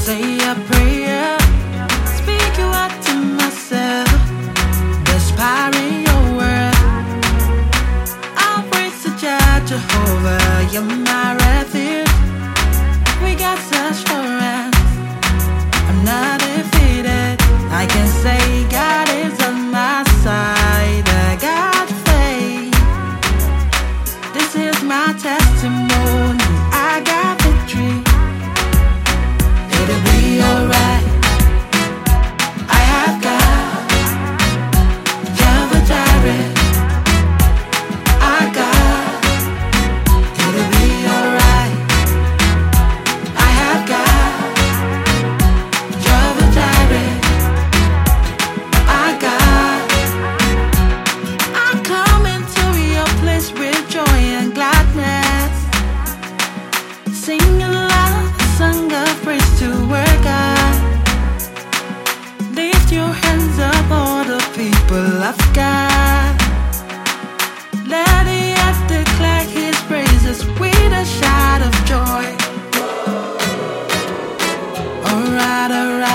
say a prayer, speak you out to myself. There's power in your word. I'll praise the Jah Jehovah, you're my refuge. We got such assurance, I'm not defeated. I can say God is on my side. I got faith. This is my testimony. I got victory. It'll be alright. I have God, Jehovah Jireh. I got. It'll be alright. I have God, Jehovah Jireh. I got. I'm coming to your place with joy and gladness, singing loud a song of praise to our God. Lift your hands up, all the people of God. Let the earth declare His praises with a shout of joy. Alright, alright.